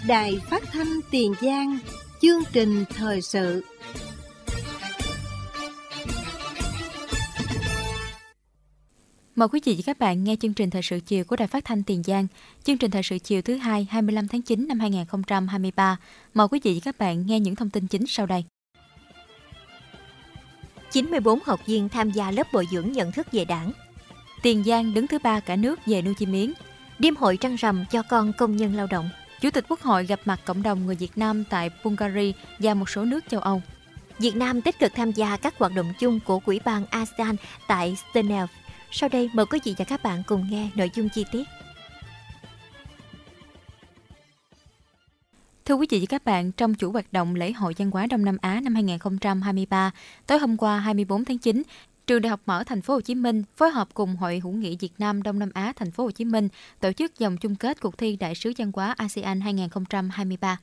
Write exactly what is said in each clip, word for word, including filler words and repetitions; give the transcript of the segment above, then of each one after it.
Đài Phát thanh Tiền Giang, chương trình thời sự. Mời quý vị và các bạn nghe chương trình thời sự chiều của Đài Phát thanh Tiền Giang. Chương trình thời sự chiều thứ hai, hai mươi lăm tháng chín năm hai nghìn không trăm hai mươi ba. Mời quý vị và các bạn nghe những thông tin chính sau đây. chín mươi bốn học viên tham gia lớp bồi dưỡng nhận thức về Đảng. Tiền Giang đứng thứ ba cả nước về nuôi chim yến. Đêm hội trăng rằm cho con công nhân lao động. Chủ tịch Quốc hội gặp mặt cộng đồng người Việt Nam tại Bulgaria và một số nước châu Âu. Việt Nam tích cực tham gia các hoạt động chung của Ủy ban a sê an tại Geneva. Sau đây mời quý vị và các bạn cùng nghe nội dung chi tiết. Thưa quý vị và các bạn, trong chuỗi hoạt động lễ hội văn hóa Đông Nam Á năm hai nghìn không trăm hai mươi ba, tối hôm qua hai mươi bốn tháng chín, Trường Đại học Mở Thành phố Hồ Chí Minh phối hợp cùng Hội hữu nghị Việt Nam Đông Nam Á Thành phố Hồ Chí Minh tổ chức vòng chung kết cuộc thi Đại sứ văn hóa a sê an hai nghìn không trăm hai mươi ba.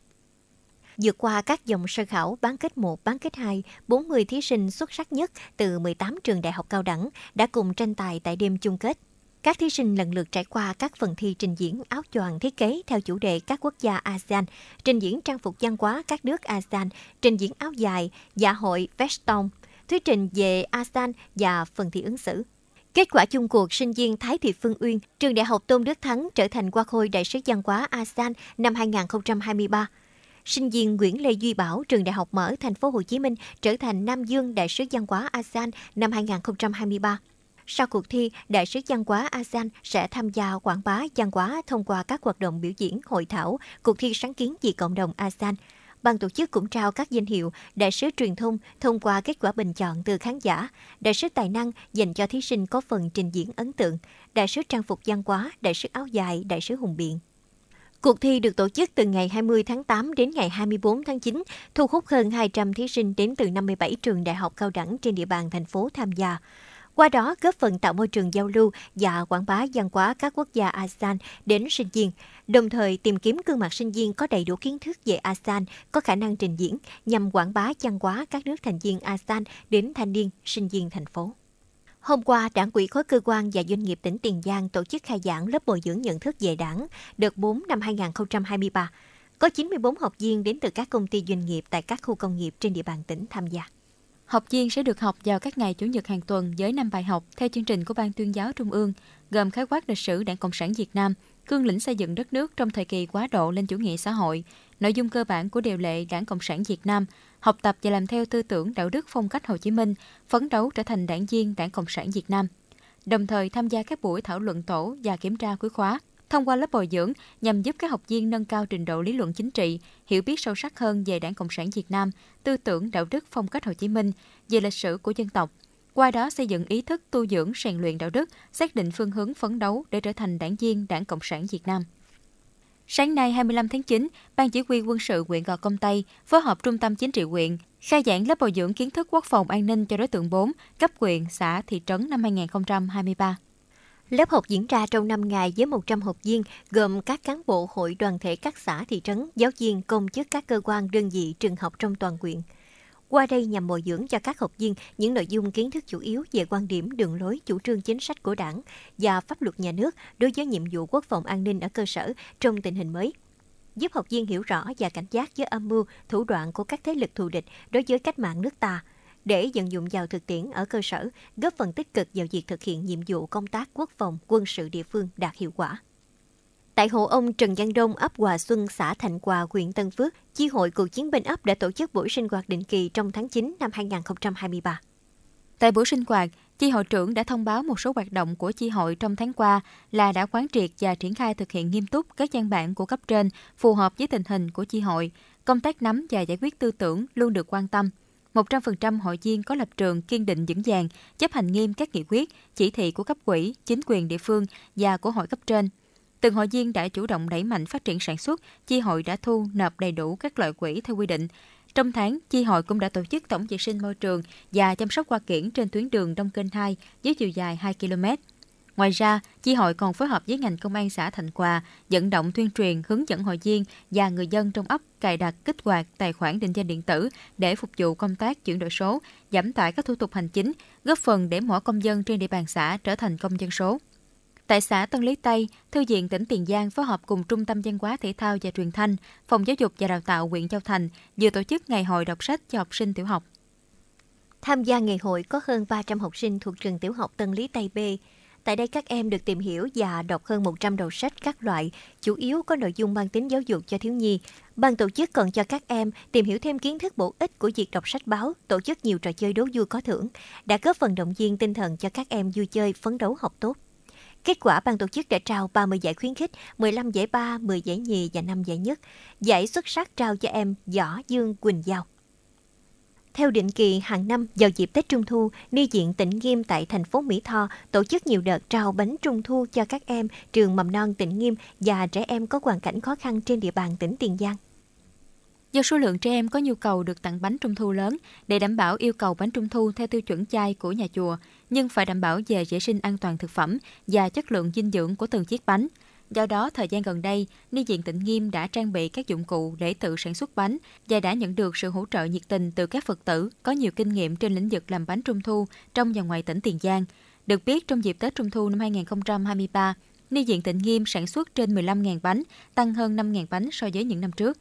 Vượt qua các vòng sơ khảo, bán kết một, bán kết hai, bốn mươi thí sinh xuất sắc nhất từ mười tám trường đại học cao đẳng đã cùng tranh tài tại đêm chung kết. Các thí sinh lần lượt trải qua các phần thi trình diễn áo choàng thiết kế theo chủ đề các quốc gia a sê an, trình diễn trang phục văn hóa các nước a sê an, trình diễn áo dài, dạ hội veston, thuyết trình về a sê an và phần thi ứng xử. Kết quả chung cuộc, sinh viên Thái Thị Phương Uyên, trường Đại học Tôn Đức Thắng trở thành hoa khôi Đại sứ văn hóa a sê an năm hai nghìn không trăm hai mươi ba. Sinh viên Nguyễn Lê Duy Bảo, trường Đại học Mở Thành phố Hồ Chí Minh trở thành Nam Dương Đại sứ văn hóa a sê an năm hai nghìn không trăm hai mươi ba. Sau cuộc thi, Đại sứ văn hóa a sê an sẽ tham gia quảng bá văn hóa thông qua các hoạt động biểu diễn, hội thảo, cuộc thi sáng kiến vì cộng đồng a sê an. Ban tổ chức cũng trao các danh hiệu Đại sứ truyền thông thông qua kết quả bình chọn từ khán giả, Đại sứ tài năng dành cho thí sinh có phần trình diễn ấn tượng, Đại sứ trang phục văn hóa, Đại sứ áo dài, Đại sứ hùng biện. Cuộc thi được tổ chức từ ngày hai mươi tháng tám đến ngày hai mươi bốn tháng chín, thu hút hơn hai trăm thí sinh đến từ năm mươi bảy trường đại học cao đẳng trên địa bàn thành phố tham gia. Qua đó, góp phần tạo môi trường giao lưu và quảng bá văn hóa các quốc gia a sê an đến sinh viên, đồng thời tìm kiếm gương mặt sinh viên có đầy đủ kiến thức về a sê an, có khả năng trình diễn nhằm quảng bá văn hóa các nước thành viên a sê an đến thanh niên, sinh viên thành phố. Hôm qua, Đảng ủy khối cơ quan và doanh nghiệp tỉnh Tiền Giang tổ chức khai giảng lớp bồi dưỡng nhận thức về Đảng đợt bốn năm hai nghìn không trăm hai mươi ba. Có chín mươi bốn học viên đến từ các công ty doanh nghiệp tại các khu công nghiệp trên địa bàn tỉnh tham gia. Học viên sẽ được học vào các ngày Chủ nhật hàng tuần với năm bài học theo chương trình của Ban Tuyên giáo Trung ương, gồm khái quát lịch sử Đảng Cộng sản Việt Nam, cương lĩnh xây dựng đất nước trong thời kỳ quá độ lên chủ nghĩa xã hội, nội dung cơ bản của điều lệ Đảng Cộng sản Việt Nam, học tập và làm theo tư tưởng đạo đức phong cách Hồ Chí Minh, phấn đấu trở thành đảng viên Đảng Cộng sản Việt Nam. Đồng thời tham gia các buổi thảo luận tổ và kiểm tra cuối khóa, thông qua lớp bồi dưỡng nhằm giúp các học viên nâng cao trình độ lý luận chính trị, hiểu biết sâu sắc hơn về Đảng Cộng sản Việt Nam, tư tưởng đạo đức phong cách Hồ Chí Minh, về lịch sử của dân tộc. Qua đó xây dựng ý thức tu dưỡng rèn luyện đạo đức, xác định phương hướng phấn đấu để trở thành đảng viên Đảng Cộng sản Việt Nam. Sáng nay hai mươi lăm tháng chín, Ban Chỉ huy quân sự huyện Gò Công Tây phối hợp Trung tâm Chính trị huyện khai giảng lớp bồi dưỡng kiến thức quốc phòng an ninh cho đối tượng bốn cấp huyện, xã, thị trấn năm hai nghìn không trăm hai mươi ba. Lớp học diễn ra trong năm ngày với một trăm học viên, gồm các cán bộ hội đoàn thể các xã, thị trấn, giáo viên, công chức các cơ quan, đơn vị, trường học trong toàn huyện. Qua đây nhằm bồi dưỡng cho các học viên những nội dung kiến thức chủ yếu về quan điểm, đường lối, chủ trương chính sách của Đảng và pháp luật nhà nước đối với nhiệm vụ quốc phòng an ninh ở cơ sở trong tình hình mới, giúp học viên hiểu rõ và cảnh giác với âm mưu, thủ đoạn của các thế lực thù địch đối với cách mạng nước ta, để vận dụng vào thực tiễn ở cơ sở, góp phần tích cực vào việc thực hiện nhiệm vụ công tác quốc phòng, quân sự địa phương đạt hiệu quả. Tại hộ ông Trần Văn Đông, ấp Hòa Xuân, xã Thạnh Hòa, huyện Tân Phước, Chi hội Cựu chiến binh ấp đã tổ chức buổi sinh hoạt định kỳ trong tháng chín năm hai nghìn không trăm hai mươi ba. Tại buổi sinh hoạt, Chi hội trưởng đã thông báo một số hoạt động của chi hội trong tháng qua là đã quán triệt và triển khai thực hiện nghiêm túc các văn bản của cấp trên phù hợp với tình hình của chi hội, công tác nắm và giải quyết tư tưởng luôn được quan tâm. một trăm phần trăm hội viên có lập trường kiên định vững vàng, chấp hành nghiêm các nghị quyết, chỉ thị của cấp ủy, chính quyền địa phương và của hội cấp trên. Từng hội viên đã chủ động đẩy mạnh phát triển sản xuất, chi hội đã thu nộp đầy đủ các loại quỹ theo quy định. Trong tháng, chi hội cũng đã tổ chức tổng vệ sinh môi trường và chăm sóc hoa kiển trên tuyến đường Đông Kênh hai với chiều dài hai ki lô mét. Ngoài ra, chi hội còn phối hợp với ngành công an xã Thạnh Hòa, vận động tuyên truyền, hướng dẫn hội viên và người dân trong ấp cài đặt, kích hoạt tài khoản định danh điện tử để phục vụ công tác chuyển đổi số, giảm tải các thủ tục hành chính, góp phần để mỗi công dân trên địa bàn xã trở thành công dân số. Tại xã Tân Lý Tây, Thư viện tỉnh Tiền Giang phối hợp cùng Trung tâm Văn hóa Thể thao và Truyền thanh, Phòng Giáo dục và Đào tạo huyện Châu Thành vừa tổ chức ngày hội đọc sách cho học sinh tiểu học. Tham gia ngày hội có hơn ba trăm học sinh thuộc trường tiểu học Tân Lý Tây B. Tại đây các em được tìm hiểu và đọc hơn một trăm đầu sách các loại, chủ yếu có nội dung mang tính giáo dục cho thiếu nhi. Ban tổ chức còn cho các em tìm hiểu thêm kiến thức bổ ích của việc đọc sách báo, tổ chức nhiều trò chơi đố vui có thưởng, đã góp phần động viên tinh thần cho các em vui chơi, phấn đấu học tốt. Kết quả, ban tổ chức đã trao ba mươi giải khuyến khích, mười lăm giải ba, mười giải nhì và năm giải nhất. Giải xuất sắc trao cho em Võ Dương Quỳnh Giao. Theo định kỳ hàng năm vào dịp Tết Trung Thu, Ni viện Tịnh Nghiêm tại thành phố Mỹ Tho tổ chức nhiều đợt trao bánh Trung Thu cho các em trường mầm non Tịnh Nghiêm và trẻ em có hoàn cảnh khó khăn trên địa bàn tỉnh Tiền Giang. Do số lượng trẻ em có nhu cầu được tặng bánh Trung Thu lớn, để đảm bảo yêu cầu bánh Trung Thu theo tiêu chuẩn chay của nhà chùa, nhưng phải đảm bảo về vệ sinh an toàn thực phẩm và chất lượng dinh dưỡng của từng chiếc bánh. Do đó, thời gian gần đây, Ni viện Tịnh Nghiêm đã trang bị các dụng cụ để tự sản xuất bánh và đã nhận được sự hỗ trợ nhiệt tình từ các Phật tử có nhiều kinh nghiệm trên lĩnh vực làm bánh Trung Thu trong và ngoài tỉnh Tiền Giang. Được biết, trong dịp Tết Trung Thu năm hai không hai ba, Ni viện Tịnh Nghiêm sản xuất trên mười lăm nghìn bánh, tăng hơn năm nghìn bánh so với những năm trước.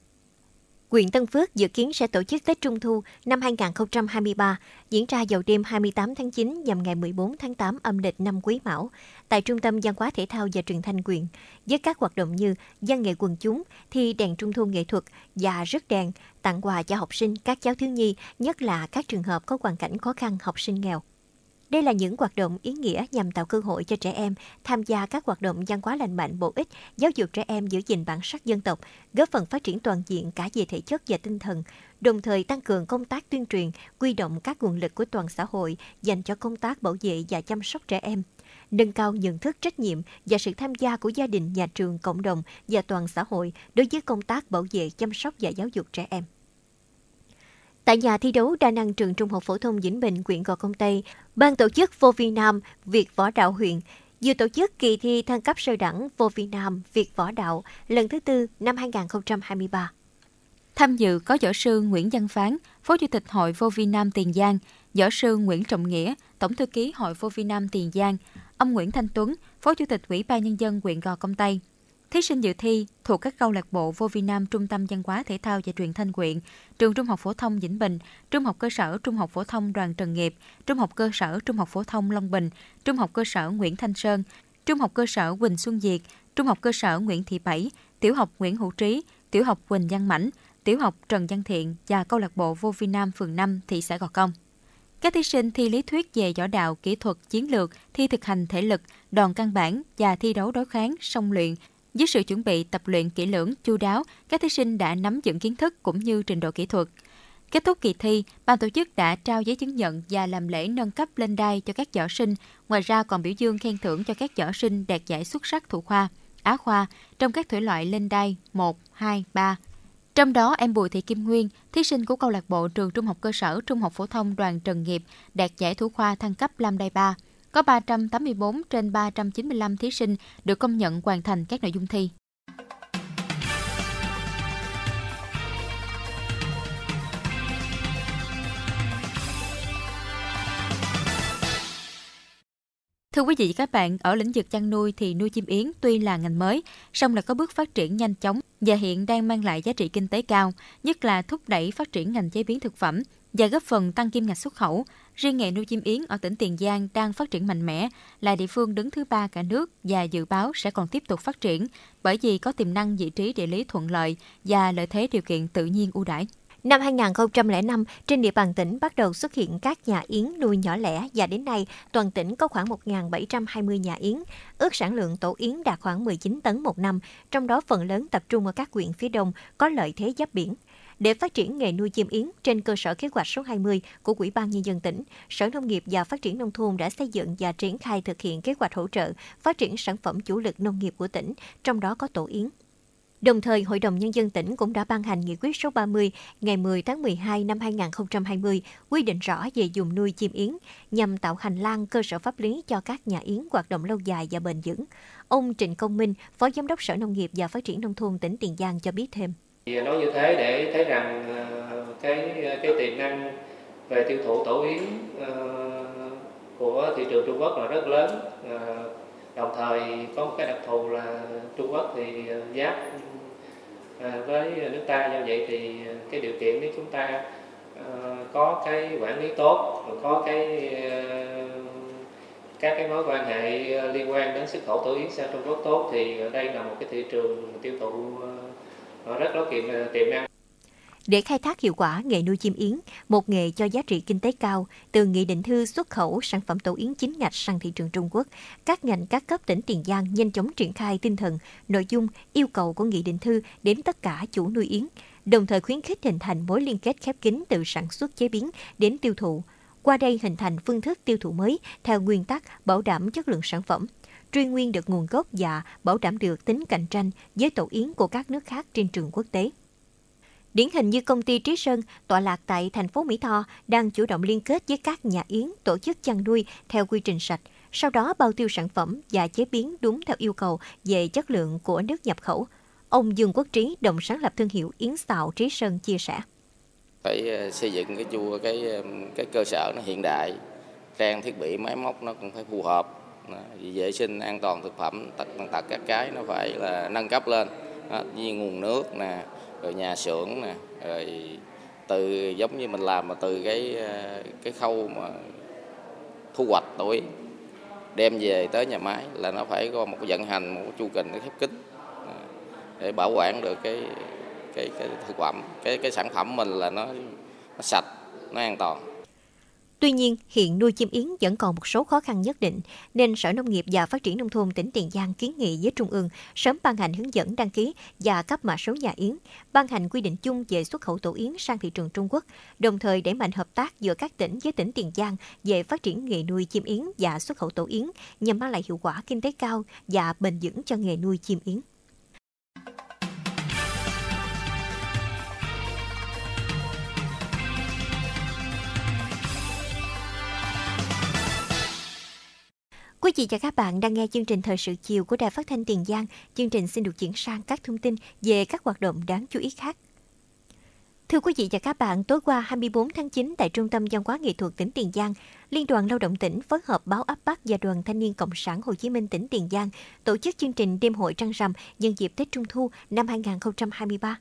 Huyện Tân Phước dự kiến sẽ tổ chức Tết Trung Thu năm hai không hai ba diễn ra vào đêm hai mươi tám tháng chín nhằm ngày mười bốn tháng tám âm lịch năm Quý Mão tại Trung tâm Văn hóa Thể thao và Truyền thanh huyện với các hoạt động như văn nghệ quần chúng, thi đèn Trung thu nghệ thuật và rước đèn, tặng quà cho học sinh, các cháu thiếu nhi, nhất là các trường hợp có hoàn cảnh khó khăn, học sinh nghèo. Đây là những hoạt động ý nghĩa nhằm tạo cơ hội cho trẻ em tham gia các hoạt động văn hóa lành mạnh bổ ích, giáo dục trẻ em giữ gìn bản sắc dân tộc, góp phần phát triển toàn diện cả về thể chất và tinh thần, đồng thời tăng cường công tác tuyên truyền, huy động các nguồn lực của toàn xã hội dành cho công tác bảo vệ và chăm sóc trẻ em, nâng cao nhận thức trách nhiệm và sự tham gia của gia đình, nhà trường, cộng đồng và toàn xã hội đối với công tác bảo vệ, chăm sóc và giáo dục trẻ em. Tại nhà thi đấu đa năng trường Trung học phổ thông Vĩnh Bình, huyện Gò Công Tây, ban tổ chức vô vi nam Việt Võ Đạo huyện vừa tổ chức kỳ thi thăng cấp sơ đẳng vô vi nam Việt Võ Đạo lần thứ tư năm hai không hai ba. Tham dự có võ sư Nguyễn Văn Phán, Phó Chủ tịch Hội Vô Vi Nam Tiền Giang, võ sư Nguyễn Trọng Nghĩa, Tổng thư ký Hội Vô Vi Nam Tiền Giang, ông Nguyễn Thanh Tuấn, Phó Chủ tịch Ủy ban Nhân dân huyện Gò Công Tây. Thí sinh dự thi thuộc các câu lạc bộ Vô Vi Nam Trung tâm Văn hóa Thể thao và Truyền thanh huyện, Trường Trung học phổ thông Vĩnh Bình, Trung học cơ sở Trung học phổ thông Đoàn Trần Nghiệp, Trung học cơ sở Trung học phổ thông Long Bình, Trung học cơ sở Nguyễn Thanh Sơn, Trung học cơ sở Quỳnh Xuân Diệt, Trung học cơ sở Nguyễn Thị Bảy, Tiểu học Nguyễn Hữu Trí, Tiểu học Quỳnh Văn Mãnh, Tiểu học Trần Văn Thiện và câu lạc bộ Vô Vi Nam phường năm, thị xã Gò Công. Các thí sinh thi lý thuyết về võ đạo, kỹ thuật, chiến lược, thi thực hành thể lực, đòn căn bản và thi đấu đối kháng, song luyện. Với sự chuẩn bị tập luyện kỹ lưỡng, chu đáo, các thí sinh đã nắm vững kiến thức cũng như trình độ kỹ thuật. Kết thúc kỳ thi, ban tổ chức đã trao giấy chứng nhận và làm lễ nâng cấp lên đai cho các võ sinh. Ngoài ra còn biểu dương khen thưởng cho các võ sinh đạt giải xuất sắc thủ khoa, á khoa trong các thể loại lên đai một, hai, ba. Trong đó, em Bùi Thị Kim Nguyên, thí sinh của câu lạc bộ trường Trung học cơ sở Trung học phổ thông Đoàn Trần Nghiệp đạt giải thủ khoa thăng cấp Lam đai ba. Có ba trăm tám mươi bốn trên ba trăm chín mươi lăm thí sinh được công nhận hoàn thành các nội dung thi. Thưa quý vị và các bạn, ở lĩnh vực chăn nuôi thì nuôi chim yến tuy là ngành mới, song lại có bước phát triển nhanh chóng và hiện đang mang lại giá trị kinh tế cao, nhất là thúc đẩy phát triển ngành chế biến thực phẩm và góp phần tăng kim ngạch xuất khẩu. Riêng nghề nuôi chim yến ở tỉnh Tiền Giang đang phát triển mạnh mẽ, là địa phương đứng thứ ba cả nước và dự báo sẽ còn tiếp tục phát triển bởi vì có tiềm năng vị trí địa lý thuận lợi và lợi thế điều kiện tự nhiên ưu đãi. Năm hai không không năm, trên địa bàn tỉnh bắt đầu xuất hiện các nhà yến nuôi nhỏ lẻ và đến nay toàn tỉnh có khoảng một nghìn bảy trăm hai mươi nhà yến. Ước sản lượng tổ yến đạt khoảng mười chín tấn một năm, trong đó phần lớn tập trung ở các huyện phía đông có lợi thế giáp biển. Để phát triển nghề nuôi chim yến trên cơ sở kế hoạch số hai mươi của Ủy ban Nhân dân tỉnh, Sở Nông nghiệp và Phát triển Nông thôn đã xây dựng và triển khai thực hiện kế hoạch hỗ trợ phát triển sản phẩm chủ lực nông nghiệp của tỉnh, trong đó có tổ yến. Đồng thời, Hội đồng Nhân dân tỉnh cũng đã ban hành nghị quyết số ba mươi ngày mười tháng mười hai năm hai không hai không quy định rõ về vùng nuôi chim yến nhằm tạo hành lang cơ sở pháp lý cho các nhà yến hoạt động lâu dài và bền vững. Ông Trịnh Công Minh, Phó Giám đốc Sở Nông nghiệp và Phát triển Nông thôn tỉnh Tiền Giang cho biết thêm. Nói như thế để thấy rằng cái cái tiềm năng về tiêu thụ tổ yến của thị trường Trung Quốc là rất lớn. Đồng thời có một cái đặc thù là Trung Quốc thì giáp với nước ta, do vậy thì cái điều kiện để chúng ta có cái quản lý tốt, có cái các cái mối quan hệ liên quan đến xuất khẩu tổ yến sang Trung Quốc tốt, thì đây là một cái thị trường tiêu thụ rất có tiềm năng. Để khai thác hiệu quả nghề nuôi chim yến, một nghề cho giá trị kinh tế cao, từ nghị định thư xuất khẩu sản phẩm tổ yến chính ngạch sang thị trường Trung Quốc, các ngành các cấp tỉnh Tiền Giang nhanh chóng triển khai tinh thần, nội dung, yêu cầu của nghị định thư đến tất cả chủ nuôi yến, đồng thời khuyến khích hình thành mối liên kết khép kín từ sản xuất chế biến đến tiêu thụ. Qua đây hình thành phương thức tiêu thụ mới theo nguyên tắc bảo đảm chất lượng sản phẩm, truy nguyên được nguồn gốc và bảo đảm được tính cạnh tranh với tổ yến của các nước khác trên trường quốc tế. Điển hình như công ty Trí Sơn tọa lạc tại thành phố Mỹ Tho đang chủ động liên kết với các nhà yến tổ chức chăn nuôi theo quy trình sạch, sau đó bao tiêu sản phẩm và chế biến đúng theo yêu cầu về chất lượng của nước nhập khẩu. Ông Dương Quốc Trí, đồng sáng lập thương hiệu yến xào Trí Sơn chia sẻ. Phải xây dựng cái chua cái cái cơ sở nó hiện đại, trang thiết bị máy móc nó cũng phải phù hợp, vệ sinh an toàn thực phẩm tất tật các cái nó phải là nâng cấp lên, như nguồn nước nè, rồi nhà xưởng nè, rồi từ giống như mình làm mà từ cái cái khâu mà thu hoạch tổ yến đem về tới nhà máy là nó phải có một cái vận hành, một cái chu trình khép kín để bảo quản được cái cái cái thực phẩm, cái cái sản phẩm mình là nó, nó sạch, nó an toàn. Tuy nhiên, hiện nuôi chim yến vẫn còn một số khó khăn nhất định, nên Sở Nông nghiệp và Phát triển Nông thôn tỉnh Tiền Giang kiến nghị với Trung ương sớm ban hành hướng dẫn đăng ký và cấp mã số nhà yến, ban hành quy định chung về xuất khẩu tổ yến sang thị trường Trung Quốc, đồng thời đẩy mạnh hợp tác giữa các tỉnh với tỉnh Tiền Giang về phát triển nghề nuôi chim yến và xuất khẩu tổ yến nhằm mang lại hiệu quả kinh tế cao và bền vững cho nghề nuôi chim yến. Quý vị và các bạn đang nghe chương trình Thời sự chiều của Đài Phát thanh Tiền Giang. Chương trình xin được chuyển sang các thông tin về các hoạt động đáng chú ý khác. Thưa quý vị và các bạn, tối qua hai mươi tư tháng chín tại Trung tâm Văn hóa Nghệ thuật tỉnh Tiền Giang, Liên đoàn Lao động tỉnh phối hợp Báo Áp Bắc và Đoàn Thanh niên Cộng sản Hồ Chí Minh tỉnh Tiền Giang tổ chức chương trình Đêm hội trăng rằm nhân dịp Tết Trung thu năm hai không hai ba.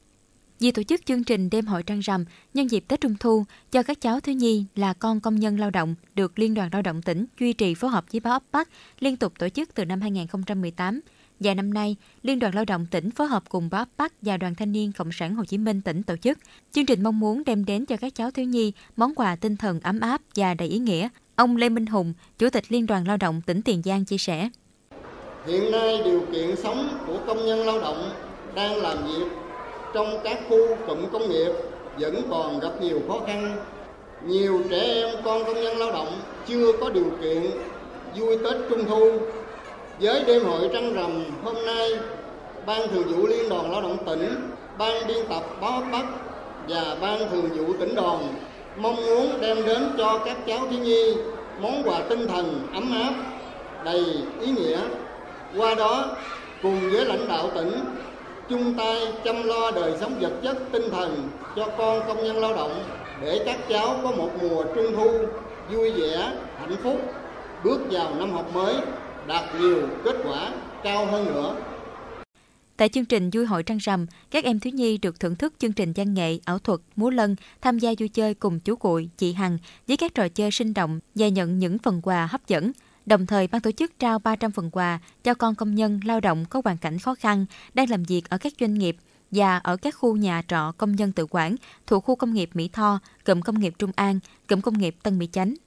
Vì tổ chức chương trình Đêm hội trăng rằm nhân dịp Tết Trung thu cho các cháu thiếu nhi là con công nhân lao động được Liên đoàn Lao động tỉnh duy trì phối hợp với Báo Áp Bắc liên tục tổ chức từ năm hai không một tám. Và năm nay, Liên đoàn Lao động tỉnh phối hợp cùng Báo Áp Bắc và Đoàn Thanh niên Cộng sản Hồ Chí Minh tỉnh tổ chức. Chương trình mong muốn đem đến cho các cháu thiếu nhi món quà tinh thần ấm áp và đầy ý nghĩa. Ông Lê Minh Hùng, Chủ tịch Liên đoàn Lao động tỉnh Tiền Giang chia sẻ. Hiện nay điều kiện sống của công nhân lao động đang làm việc trong các khu cụm công nghiệp vẫn còn gặp nhiều khó khăn. Nhiều trẻ em con công nhân lao động chưa có điều kiện vui Tết Trung thu. Với đêm hội trăng rằm hôm nay, Ban Thường vụ Liên đoàn Lao động tỉnh, Ban biên tập Báo Áp Bắc và Ban Thường vụ tỉnh đoàn mong muốn đem đến cho các cháu thiếu nhi món quà tinh thần ấm áp, đầy ý nghĩa. Qua đó, cùng với lãnh đạo tỉnh, chung tay chăm lo đời sống vật chất tinh thần cho con công nhân lao động để các cháu có một mùa Trung thu vui vẻ, hạnh phúc, bước vào năm học mới đạt nhiều kết quả cao hơn nữa. Tại chương trình Vui hội trăng rằm, các em thiếu nhi được thưởng thức chương trình văn nghệ, ảo thuật, múa lân, tham gia vui chơi cùng chú Cuội, chị Hằng với các trò chơi sinh động và nhận những phần quà hấp dẫn. Đồng thời, ban tổ chức trao ba trăm phần quà cho con công nhân lao động có hoàn cảnh khó khăn đang làm việc ở các doanh nghiệp và ở các khu nhà trọ công nhân tự quản thuộc khu công nghiệp Mỹ Tho, cụm công nghiệp Trung An, cụm công nghiệp Tân Mỹ Chánh.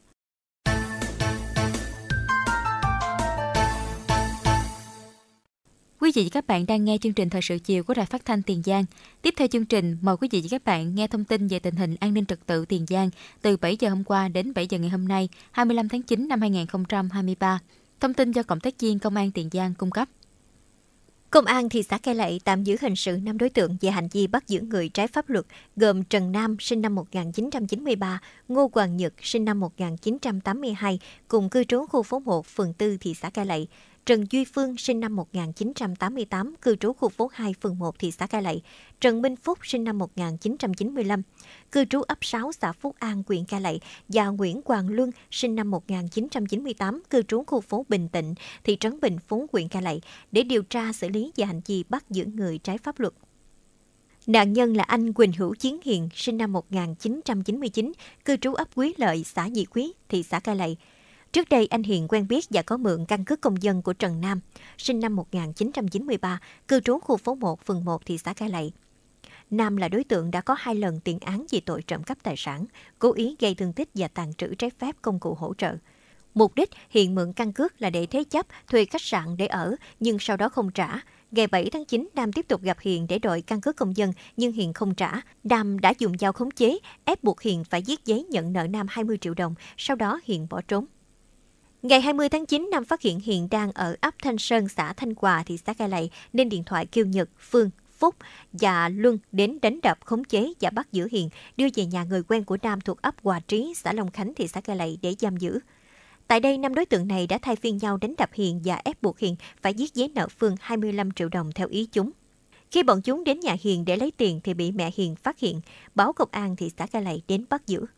Quý vị và các bạn đang nghe chương trình Thời sự chiều của Đài Phát thanh Tiền Giang. Tiếp theo chương trình, mời quý vị và các bạn nghe thông tin về tình hình an ninh trật tự Tiền Giang từ bảy giờ hôm qua đến bảy giờ ngày hôm nay, hai mươi lăm tháng chín năm hai không hai ba. Thông tin do cộng tác viên Công an Tiền Giang cung cấp. Công an thị xã Cai Lậy tạm giữ hình sự năm đối tượng về hành vi bắt giữ người trái pháp luật, gồm Trần Nam sinh năm một nghìn chín trăm chín mươi ba, Ngô Hoàng Nhật sinh năm một nghìn chín trăm tám mươi hai, cùng cư trú khu phố một, phường tư, thị xã Cai Lậy. Trần Duy Phương sinh năm một nghìn chín trăm tám mươi tám, cư trú khu phố hai, phường một, thị xã Cai Lậy. Trần Minh Phúc sinh năm một nghìn chín trăm chín mươi lăm, cư trú ấp sáu, xã Phúc An, huyện Cai Lậy. Và Nguyễn Hoàng Luân sinh năm một nghìn chín trăm chín mươi tám, cư trú khu phố Bình Tịnh, thị trấn Bình Phú, huyện Cai Lậy, để điều tra xử lý về hành vi bắt giữ người trái pháp luật. Nạn nhân là anh Quỳnh Hữu Chiến Hiền, sinh năm một nghìn chín trăm chín mươi chín, cư trú ấp Quý Lợi, xã Nhị Quý, thị xã Cai Lậy. Trước đây, anh Hiền quen biết và có mượn căn cước công dân của Trần Nam, sinh năm một nghìn chín trăm chín mươi ba, cư trú khu phố một, phường một, thị xã Cai Lậy. Nam là đối tượng đã có hai lần tiền án về tội trộm cắp tài sản, cố ý gây thương tích và tàng trữ trái phép công cụ hỗ trợ. Mục đích Hiền mượn căn cước là để thế chấp, thuê khách sạn để ở, nhưng sau đó không trả. Ngày bảy tháng chín, Nam tiếp tục gặp Hiền để đòi căn cước công dân, nhưng Hiền không trả. Nam đã dùng dao khống chế, ép buộc Hiền phải viết giấy nhận nợ Nam hai mươi triệu đồng, sau đó Hiền bỏ trốn. Ngày hai mươi tháng chín, Nam phát hiện Hiền đang ở ấp Thanh Sơn, xã Thanh Hòa, thị xã Cai Lậy, nên điện thoại kêu Nhật, Phương, Phúc và Luân đến đánh đập, khống chế và bắt giữ Hiền, đưa về nhà người quen của Nam thuộc ấp Hòa Trí, xã Long Khánh, thị xã Cai Lậy để giam giữ. Tại đây, năm đối tượng này đã thay phiên nhau đánh đập Hiền và ép buộc Hiền phải viết giấy nợ Phương hai mươi lăm triệu đồng theo ý chúng. Khi bọn chúng đến nhà Hiền để lấy tiền thì bị mẹ Hiền phát hiện, báo công an thị xã Cai Lậy đến bắt giữ.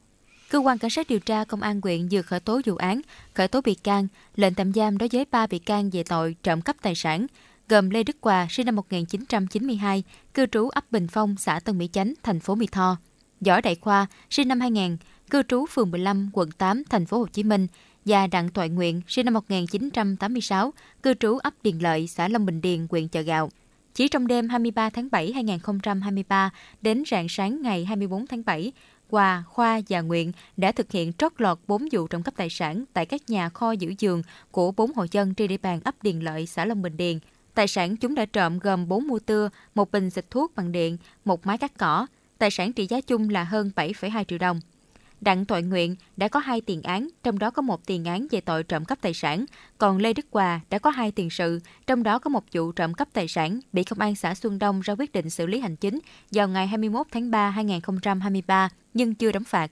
Cơ quan cảnh sát điều tra công an huyện vừa khởi tố vụ án, khởi tố bị can, lệnh tạm giam đối với ba bị can về tội trộm cắp tài sản, gồm Lê Đức Hòa sinh năm một nghìn chín trăm chín mươi hai, cư trú ấp Bình Phong, xã Tân Mỹ Chánh, thành phố Mỹ Tho; Võ Đại Khoa sinh năm hai nghìn, cư trú phường mười lăm, quận tám, thành phố Hồ Chí Minh; và Đặng Toại Nguyện sinh năm một nghìn chín trăm tám mươi sáu, cư trú ấp Điền Lợi, xã Long Bình Điền, huyện Chợ Gạo. Chỉ trong đêm hai mươi ba tháng bảy năm hai nghìn không trăm hai mươi ba đến rạng sáng ngày hai mươi bốn tháng bảy, Hòa, Khoa và Nguyện đã thực hiện trót lọt bốn vụ trộm cắp tài sản tại các nhà kho giữ giường của bốn hộ dân trên địa bàn ấp Điền Lợi, xã Long Bình Điền. Tài sản chúng đã trộm gồm bốn mua tưa, một bình xịt thuốc bằng điện, một máy cắt cỏ. Tài sản trị giá chung là hơn bảy phẩy hai triệu đồng. Đặng Toại Nguyện đã có hai tiền án, trong đó có một tiền án về tội trộm cắp tài sản. Còn Lê Đức Hòa đã có hai tiền sự, trong đó có một vụ trộm cắp tài sản bị công an xã Xuân Đông ra quyết định xử lý hành chính vào ngày hai mươi mốt tháng ba năm hai nghìn không trăm hai mươi ba, nhưng chưa đóng phạt.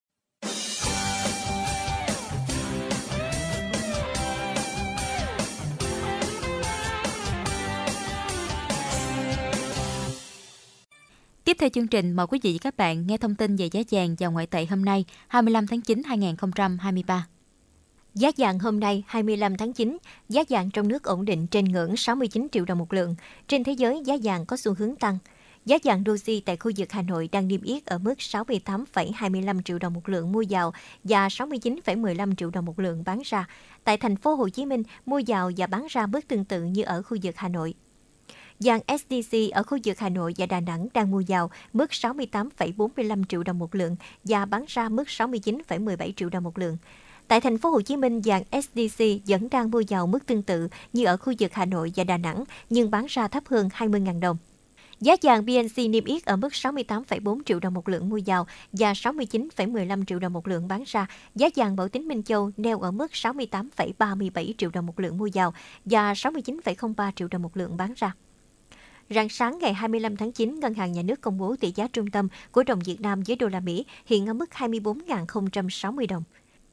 Tiếp theo chương trình, mời quý vị và các bạn nghe thông tin về giá vàng và ngoại tệ hôm nay, hai mươi lăm tháng chín năm hai nghìn không trăm hai mươi ba. Giá vàng hôm nay, hai mươi lăm tháng chín, giá vàng trong nước ổn định trên ngưỡng sáu mươi chín triệu đồng một lượng. Trên thế giới, giá vàng có xu hướng tăng. Giá vàng Doji tại khu vực Hà Nội đang niêm yết ở mức sáu mươi tám phẩy hai mươi lăm triệu đồng một lượng mua vào và sáu mươi chín phẩy mười lăm triệu đồng một lượng bán ra. Tại thành phố Hồ Chí Minh, mua vào và bán ra mức tương tự như ở khu vực Hà Nội. Vàng ét gi xê ở khu vực Hà Nội và Đà Nẵng đang mua vào mức sáu mươi tám phẩy bốn mươi lăm triệu đồng một lượng và bán ra mức sáu mươi chín phẩy mười bảy triệu đồng một lượng. Tại thành phố Hồ Chí Minh, vàng ét gi xê vẫn đang mua vào mức tương tự như ở khu vực Hà Nội và Đà Nẵng, nhưng bán ra thấp hơn hai mươi nghìn đồng. Giá vàng bê en xê niêm yết ở mức sáu mươi tám phẩy bốn triệu đồng một lượng mua vào và sáu mươi chín phẩy mười lăm triệu đồng một lượng bán ra. Giá vàng Bảo Tín Minh Châu neo ở mức sáu mươi tám phẩy ba mươi bảy triệu đồng một lượng mua vào và sáu mươi chín phẩy không ba triệu đồng một lượng bán ra. Rạng sáng ngày hai mươi lăm tháng chín, Ngân hàng Nhà nước công bố tỷ giá trung tâm của đồng Việt Nam với đô la Mỹ hiện ở mức hai mươi bốn nghìn không trăm sáu mươi đồng.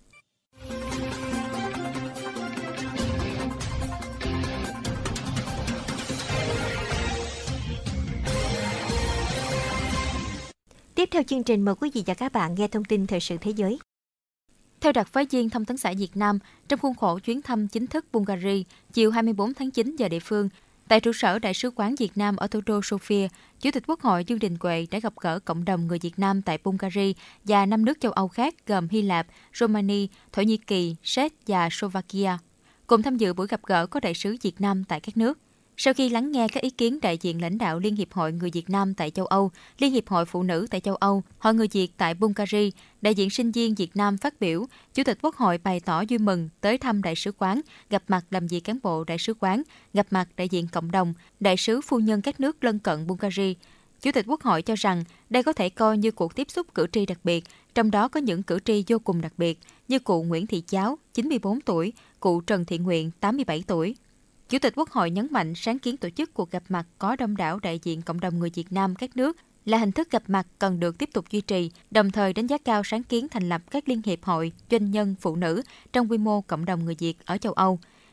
Tiếp theo chương trình, mời quý vị và các bạn nghe thông tin thời sự thế giới. Theo đặc phái viên Thông tấn xã Việt Nam, trong khuôn khổ chuyến thăm chính thức Bulgaria chiều hai mươi bốn tháng chín giờ địa phương, tại trụ sở Đại sứ quán Việt Nam ở thủ đô Sofia, Chủ tịch Quốc hội Dương Đình Huệ đã gặp gỡ cộng đồng người Việt Nam tại Bulgaria và năm nước châu Âu khác gồm Hy Lạp, Romania, Thổ Nhĩ Kỳ, Séc và Slovakia. Cùng tham dự buổi gặp gỡ có đại sứ Việt Nam tại các nước. Sau khi lắng nghe các ý kiến đại diện lãnh đạo Liên hiệp hội người Việt Nam tại châu Âu, Liên hiệp hội phụ nữ tại châu Âu, Hội người Việt tại Bulgaria, đại diện sinh viên Việt Nam phát biểu, Chủ tịch Quốc hội bày tỏ vui mừng tới thăm đại sứ quán, gặp mặt làm việc cán bộ đại sứ quán, gặp mặt đại diện cộng đồng, đại sứ phu nhân các nước lân cận Bulgaria. Chủ tịch Quốc hội cho rằng đây có thể coi như cuộc tiếp xúc cử tri đặc biệt, trong đó có những cử tri vô cùng đặc biệt như cụ Nguyễn Thị Cháo, chín mươi bốn tuổi, cụ Trần Thị Nguyện, tám mươi bảy tuổi. Chủ tịch Quốc hội nhấn mạnh sáng kiến tổ chức cuộc gặp mặt có đông đảo đại diện cộng đồng người Việt Nam các nước là hình thức gặp mặt cần được tiếp tục duy trì, đồng thời đánh giá cao sáng kiến thành lập các liên hiệp hội, doanh nhân, phụ nữ trong quy mô cộng đồng người Việt ở châu Âu.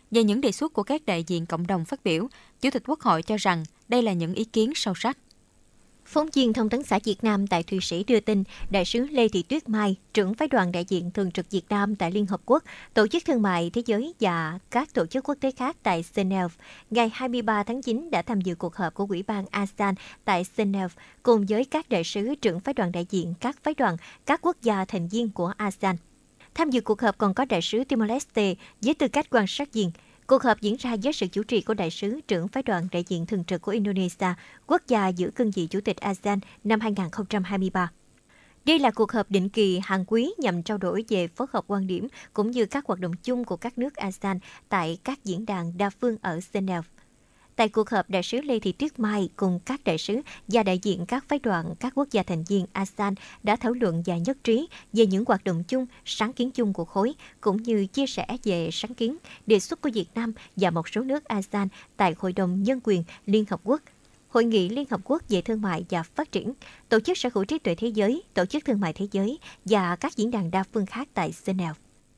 Về những đề xuất của các đại diện cộng đồng phát biểu, Chủ tịch Quốc hội cho rằng đây là những ý kiến sâu sắc. Phóng viên Thông tấn xã Việt Nam tại Thụy Sĩ đưa tin, Đại sứ Lê Thị Tuyết Mai, trưởng phái đoàn đại diện thường trực Việt Nam tại Liên Hợp Quốc, Tổ chức Thương mại Thế giới và các tổ chức quốc tế khác tại Geneva, ngày hai mươi ba tháng chín đã tham dự cuộc họp của Ủy ban a sê an tại Geneva cùng với các đại sứ trưởng phái đoàn đại diện các phái đoàn các quốc gia thành viên của a sê an. Tham dự cuộc họp còn có đại sứ Timor-Leste với tư cách quan sát viên. Cuộc họp diễn ra với sự chủ trì của đại sứ trưởng phái đoàn đại diện thường trực của Indonesia, quốc gia giữ cương vị chủ tịch a sê an năm hai không hai ba. Đây là cuộc họp định kỳ hàng quý nhằm trao đổi về phối hợp quan điểm cũng như các hoạt động chung của các nước a sê an tại các diễn đàn đa phương ở Geneva. Tại cuộc họp, đại sứ Lê Thị Tuyết Mai cùng các đại sứ và đại diện các phái đoàn các quốc gia thành viên a sê an đã thảo luận và nhất trí về những hoạt động chung, sáng kiến chung của khối, cũng như chia sẻ về sáng kiến, đề xuất của Việt Nam và một số nước a sê an tại Hội đồng Nhân quyền Liên Hợp Quốc, Hội nghị Liên Hợp Quốc về Thương mại và Phát triển, Tổ chức Sở hữu trí tuệ thế giới, Tổ chức Thương mại Thế giới và các diễn đàn đa phương khác tại Geneva.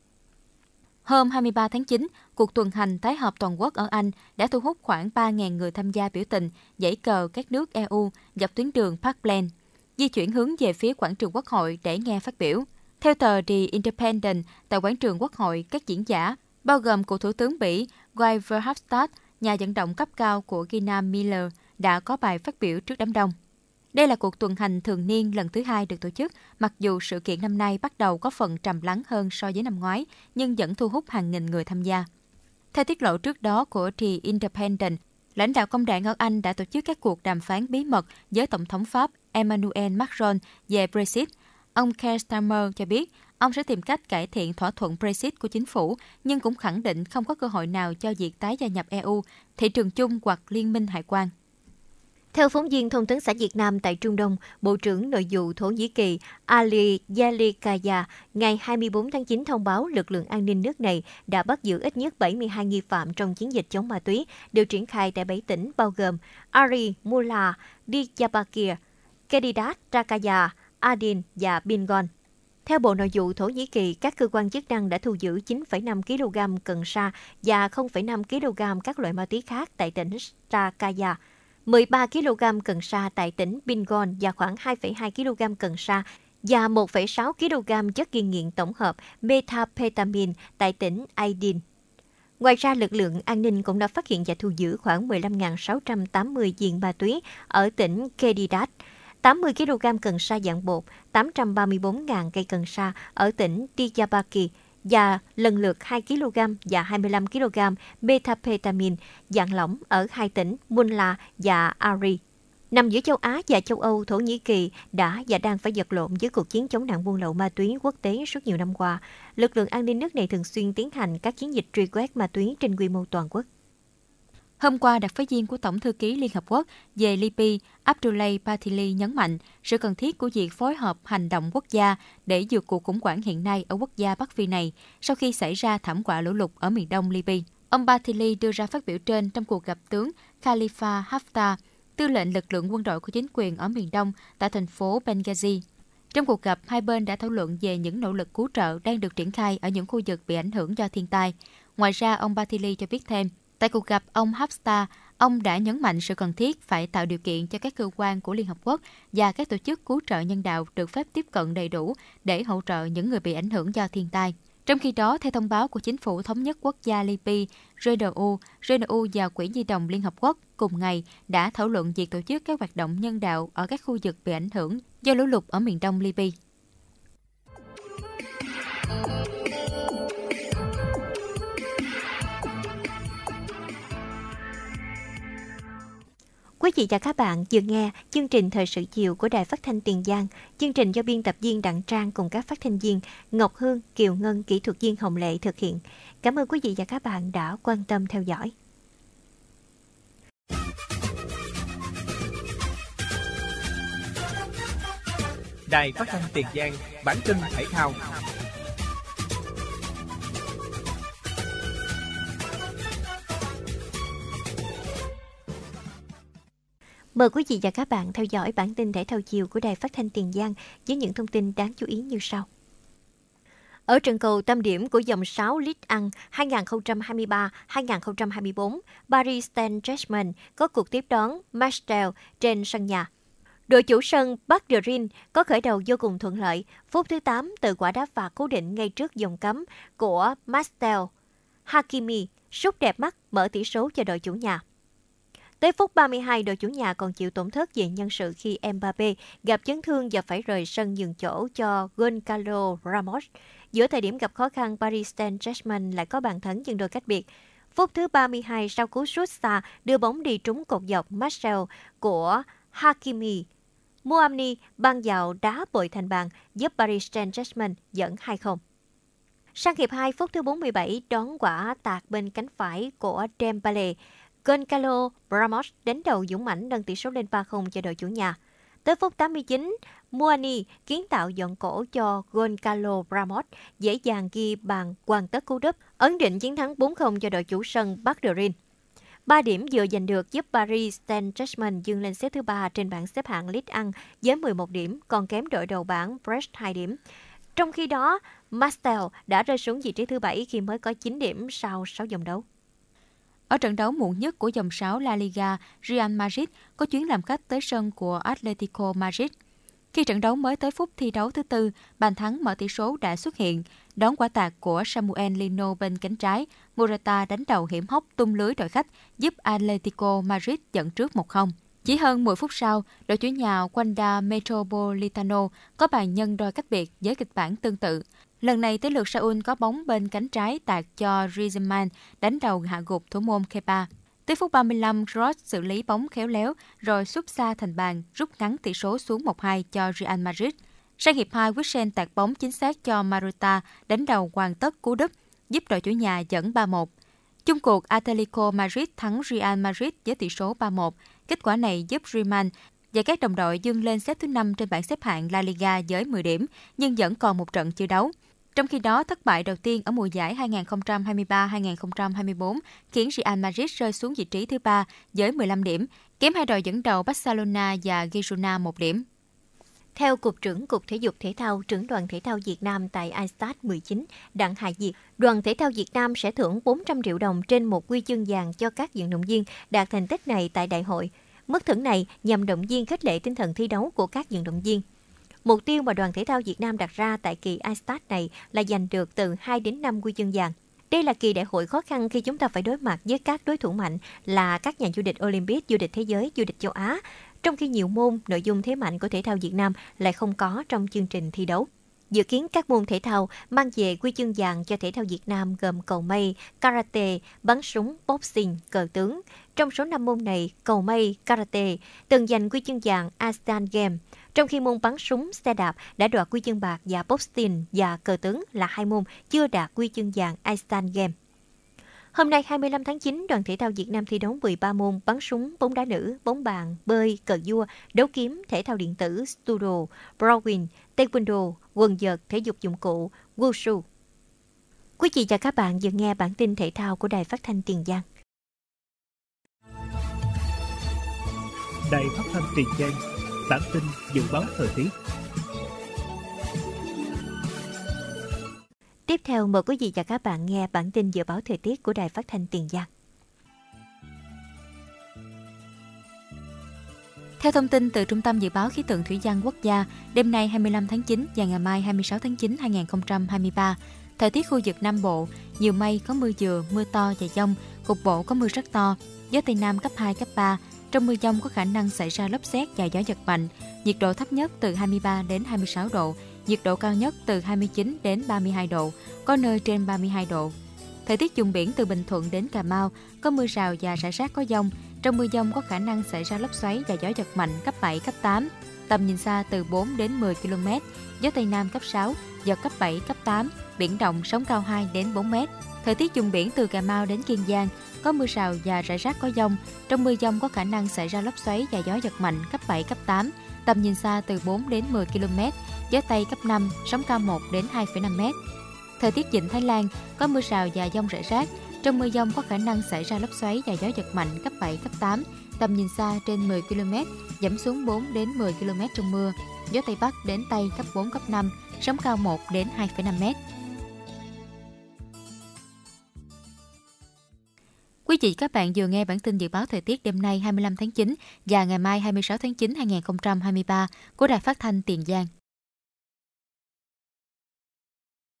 Hôm hai mươi ba tháng chín, cuộc tuần hành tái hợp toàn quốc ở Anh đã thu hút khoảng ba nghìn người tham gia biểu tình, giãy cờ các nước e u dọc tuyến đường Park Lane, di chuyển hướng về phía quảng trường Quốc hội để nghe phát biểu. Theo tờ The Independent, tại quảng trường Quốc hội, các diễn giả, bao gồm cựu Thủ tướng Bỉ Guy Verhofstadt, nhà vận động cấp cao của Gina Miller, đã có bài phát biểu trước đám đông. Đây là cuộc tuần hành thường niên lần thứ hai được tổ chức, mặc dù sự kiện năm nay bắt đầu có phần trầm lắng hơn so với năm ngoái, nhưng vẫn thu hút hàng nghìn người tham gia. Theo tiết lộ trước đó của The Independent, lãnh đạo công đảng ở Anh đã tổ chức các cuộc đàm phán bí mật với Tổng thống Pháp Emmanuel Macron về Brexit. Ông Keir Starmer cho biết ông sẽ tìm cách cải thiện thỏa thuận Brexit của chính phủ, nhưng cũng khẳng định không có cơ hội nào cho việc tái gia nhập e u, thị trường chung hoặc liên minh hải quan. Theo phóng viên Thông tấn xã Việt Nam tại Trung Đông, Bộ trưởng Nội vụ Thổ Nhĩ Kỳ Ali Yerlikaya ngày hai mươi bốn tháng chín thông báo lực lượng an ninh nước này đã bắt giữ ít nhất bảy mươi hai nghi phạm trong chiến dịch chống ma túy được triển khai tại bảy tỉnh bao gồm Ari, Mulla, Diyarbakir, Kedidat, Rakaya, Adin và Bingon. Theo Bộ Nội vụ Thổ Nhĩ Kỳ, các cơ quan chức năng đã thu giữ chín phẩy năm ki lô gam cần sa và không phẩy năm ki lô gam các loại ma túy khác tại tỉnh Rakaya, mười ba ki lô gam cần sa tại tỉnh Bingon và khoảng hai phẩy hai ki lô gam cần sa và một phẩy sáu ki lô gam chất gây nghiện tổng hợp methamphetamine tại tỉnh Aydin. Ngoài ra, lực lượng an ninh cũng đã phát hiện và thu giữ khoảng mười lăm nghìn sáu trăm tám mươi viên ma túy ở tỉnh Kedidat, tám mươi ki lô gam cần sa dạng bột, tám trăm ba mươi bốn nghìn cây cần sa ở tỉnh Diyarbakir và lần lượt hai ki lô gam và hai mươi lăm ki lô gam methamphetamine dạng lỏng ở hai tỉnh Mulla và Ari. Nằm giữa châu Á và châu Âu, Thổ Nhĩ Kỳ đã và đang phải vật lộn với cuộc chiến chống nạn buôn lậu ma túy quốc tế suốt nhiều năm qua. Lực lượng an ninh nước này thường xuyên tiến hành các chiến dịch truy quét ma túy trên quy mô toàn quốc. Hôm qua, đặc phái viên của Tổng thư ký Liên Hợp Quốc về Libya Abdoulaye Bathily nhấn mạnh sự cần thiết của việc phối hợp hành động quốc gia để vượt cuộc khủng hoảng hiện nay ở quốc gia Bắc Phi này sau khi xảy ra thảm họa lũ lụt ở miền đông Libya. Ông Bathily đưa ra phát biểu trên trong cuộc gặp tướng Khalifa Haftar, tư lệnh lực lượng quân đội của chính quyền ở miền đông tại thành phố Benghazi. Trong cuộc gặp, hai bên đã thảo luận về những nỗ lực cứu trợ đang được triển khai ở những khu vực bị ảnh hưởng do thiên tai. Ngoài ra, ông Bathily cho biết thêm, tại cuộc gặp ông Haftar, ông đã nhấn mạnh sự cần thiết phải tạo điều kiện cho các cơ quan của Liên Hợp Quốc và các tổ chức cứu trợ nhân đạo được phép tiếp cận đầy đủ để hỗ trợ những người bị ảnh hưởng do thiên tai. Trong khi đó, theo thông báo của Chính phủ Thống nhất Quốc gia Libya, rờ en u, rờ en u và Quỹ Nhi đồng Liên Hợp Quốc cùng ngày đã thảo luận việc tổ chức các hoạt động nhân đạo ở các khu vực bị ảnh hưởng do lũ lụt ở miền đông Libya. Quý vị và các bạn vừa nghe chương trình Thời sự chiều của Đài Phát thanh Tiền Giang. Chương trình do biên tập viên Đặng Trang cùng các phát thanh viên Ngọc Hương, Kiều Ngân, kỹ thuật viên Hồng Lệ thực hiện. Cảm ơn quý vị và các bạn đã quan tâm theo dõi. Đài Phát thanh Tiền Giang, bản tin thể thao. Mời quý vị và các bạn theo dõi bản tin thể thao chiều của Đài Phát thanh Tiền Giang với những thông tin đáng chú ý như sau. Ở trận cầu tâm điểm của dòng sáu Ligue một hai không hai ba hai không hai tư, Paris Saint-Germain có cuộc tiếp đón Marseille trên sân nhà. Đội chủ sân Parc des Princes có khởi đầu vô cùng thuận lợi. Phút thứ tám từ quả đá phạt cố định ngay trước vòng cấm của Marcel Hakimi, sút đẹp mắt mở tỷ số cho đội chủ nhà. Tới phút ba mươi hai, đội chủ nhà còn chịu tổn thất về nhân sự khi Mbappé gặp chấn thương và phải rời sân nhường chỗ cho Goncalo Ramos. Giữa thời điểm gặp khó khăn, Paris Saint-Germain lại có bàn thắng nhân đôi cách biệt. Phút thứ ba mươi hai, sau cú sút xa đưa bóng đi trúng cột dọc Marcel của Hakimi, Moumni băng vào đá bội thành bàn giúp Paris Saint-Germain dẫn hai không. Sang hiệp hai, phút thứ bốn mươi bảy, đón quả tạt bên cánh phải của Dembélé, Goncalo Ramos đánh đầu dũng mãnh nâng tỷ số lên ba không cho đội chủ nhà. Tới phút tám mươi chín, Moumni kiến tạo dọn cổ cho Goncalo Ramos, dễ dàng ghi bàn hoàn tất cú đúp, ấn định chiến thắng bốn không cho đội chủ sân Parc des Princes. Ba điểm vừa giành được giúp Paris Saint-Germain dương lên xếp thứ ba trên bảng xếp hạng Ligue một với mười một điểm, còn kém đội đầu bảng Brest hai điểm. Trong khi đó, Marseille đã rơi xuống vị trí thứ bảy khi mới có chín điểm sau sáu vòng đấu. Ở trận đấu muộn nhất của dòng sáu La Liga, Real Madrid có chuyến làm khách tới sân của Atletico Madrid. Khi trận đấu mới tới phút thi đấu thứ tư, bàn thắng mở tỷ số đã xuất hiện. Đón quả tạt của Samuel Lino bên cánh trái, Morata đánh đầu hiểm hóc tung lưới đội khách giúp Atletico Madrid dẫn trước một không. Chỉ hơn mười phút sau, đội chủ nhà Wanda Metropolitano có bàn nhân đôi cách biệt với kịch bản tương tự. Lần này tới lượt Saul có bóng bên cánh trái tạt cho Griezmann đánh đầu hạ gục thủ môn Kepa. Tới phút ba mươi lăm, Kroos xử lý bóng khéo léo rồi sút xa thành bàn rút ngắn tỷ số xuống một hai cho Real Madrid. Sang hiệp hai, Witsel tạt bóng chính xác cho Morata đánh đầu hoàn tất cú đúp giúp đội chủ nhà dẫn ba một. Chung cuộc, Atletico Madrid thắng Real Madrid với tỷ số ba một. Kết quả này giúp Griezmann và các đồng đội dương lên xếp thứ năm trên bảng xếp hạng La Liga với mười điểm, nhưng vẫn còn một trận chưa đấu. Trong khi đó, thất bại đầu tiên ở mùa giải hai không hai ba hai không hai tư khiến Real Madrid rơi xuống vị trí thứ ba với mười lăm điểm, kém hai đội dẫn đầu Barcelona và Girona một điểm. Theo Cục trưởng Cục Thể dục Thể thao, trưởng đoàn thể thao Việt Nam tại i stát mười chín, Đặng Hà Diệt, đoàn thể thao Việt Nam sẽ thưởng bốn trăm triệu đồng trên một huy chương vàng cho các vận động viên đạt thành tích này tại đại hội. Mức thưởng này nhằm động viên khích lệ tinh thần thi đấu của các vận động viên. Mục tiêu mà đoàn thể thao Việt Nam đặt ra tại kỳ i stát này là giành được từ hai đến năm huy chương vàng. Đây là kỳ đại hội khó khăn khi chúng ta phải đối mặt với các đối thủ mạnh là các nhà vô địch Olympic, vô địch thế giới, vô địch châu Á, trong khi nhiều môn, nội dung thế mạnh của thể thao Việt Nam lại không có trong chương trình thi đấu. Dự kiến các môn thể thao mang về huy chương vàng cho thể thao Việt Nam gồm cầu mây, karate, bắn súng, boxing, cờ tướng. Trong số năm môn này, cầu mây, karate từng giành huy chương vàng Asian Games, trong khi môn bắn súng, xe đạp đã đoạt huy chương bạc và boxing và cờ tướng là hai môn chưa đạt huy chương vàng Asian Games. Hôm nay hai mươi lăm tháng chín, đoàn thể thao Việt Nam thi đấu mười ba môn bắn súng, bóng đá nữ, bóng bàn, bơi, cờ vua, đấu kiếm, thể thao điện tử, judo, bowling, taekwondo, quần vợt, thể dục dụng cụ, wushu. Quý vị và các bạn vừa nghe bản tin thể thao của Đài Phát thanh Tiền Giang. Đài Phát thanh Tiền Giang, bản tin dự báo thời tiết. Tiếp theo mời quý vị và các bạn nghe bản tin dự báo thời tiết của Đài Phát thanh Tiền Giang. Theo thông tin từ Trung tâm Dự báo Khí tượng Thủy văn Quốc gia, đêm nay hai mươi lăm tháng chín và ngày mai hai mươi sáu tháng chín năm hai không hai ba, thời tiết khu vực Nam Bộ, nhiều mây, có mưa vừa, mưa to và dông, cục bộ có mưa rất to, gió Tây Nam cấp hai, cấp ba. Trong mưa dông có khả năng xảy ra lốc sét và gió giật mạnh, nhiệt độ thấp nhất từ hai mươi ba đến hai mươi sáu độ, nhiệt độ cao nhất từ hai mươi chín đến ba mươi hai độ, có nơi trên ba mươi hai độ. Thời tiết vùng biển từ Bình Thuận đến Cà Mau có mưa rào và rải rác có dông. Trong mưa dông có khả năng xảy ra lốc xoáy và gió giật mạnh cấp bảy, cấp tám. Tầm nhìn xa từ bốn đến mười ki lô mét, gió Tây Nam cấp sáu, giật cấp bảy, cấp tám, biển động, sóng cao hai đến bốn mét. Thời tiết vùng biển từ Cà Mau đến Kiên Giang có mưa rào và rải rác có dông. Trong mưa dông có khả năng xảy ra lốc xoáy và gió giật mạnh cấp bảy, cấp tám. Tầm nhìn xa từ bốn đến mười ki lô mét, gió Tây cấp năm, sóng cao một đến hai phẩy năm mét. Thời tiết vịnh Thái Lan có mưa rào và dông rải rác. Trong mưa dông có khả năng xảy ra lốc xoáy và gió giật mạnh cấp bảy, cấp tám. Tầm nhìn xa trên mười ki lô mét, giảm xuống bốn đến mười ki lô mét trong mưa. Gió Tây Bắc đến Tây cấp bốn, cấp năm, sóng cao một đến hai phẩy năm mét. chị các bạn vừa nghe bản tin dự báo thời tiết đêm nay hai mươi lăm tháng chín và ngày mai hai mươi sáu tháng chín năm hai nghìn không trăm hai mươi ba của Đài Phát thanh Tiền Giang.